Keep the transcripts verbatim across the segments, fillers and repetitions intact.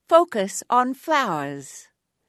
Focus on flowers.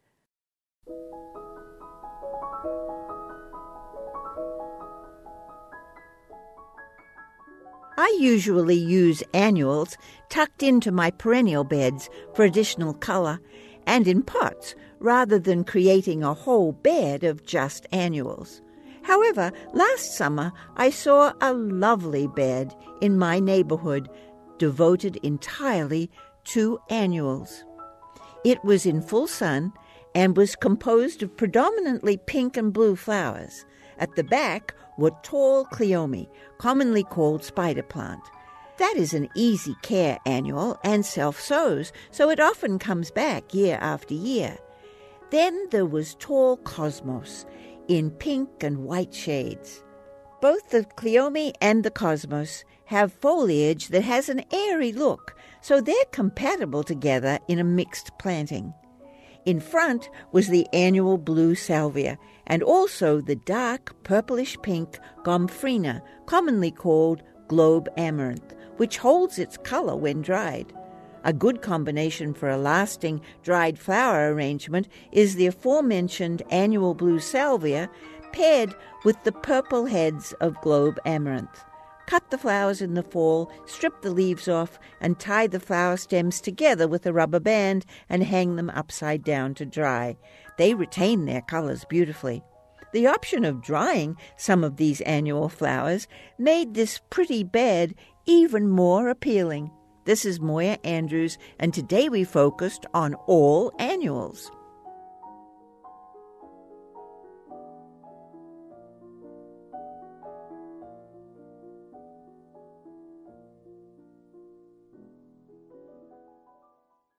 I usually use annuals tucked into my perennial beds for additional colour and in pots rather than creating a whole bed of just annuals. However, last summer I saw a lovely bed in my neighbourhood devoted entirely to annuals. It was in full sun and was composed of predominantly pink and blue flowers. At the back were tall cleome, commonly called spider plant. That is an easy care annual and self-sows, so it often comes back year after year. Then there was tall cosmos in pink and white shades. Both the cleome and the cosmos have foliage that has an airy look, so they're compatible together in a mixed planting. In front was the annual blue salvia, and also the dark purplish-pink gomphrena, commonly called globe amaranth, which holds its colour when dried. A good combination for a lasting dried flower arrangement is the aforementioned annual blue salvia paired with the purple heads of globe amaranth. Cut the flowers in the fall, strip the leaves off, and tie the flower stems together with a rubber band and hang them upside down to dry. They retain their colours beautifully. The option of drying some of these annual flowers made this pretty bed even more appealing. This is Moya Andrews, and today we focused on all annuals.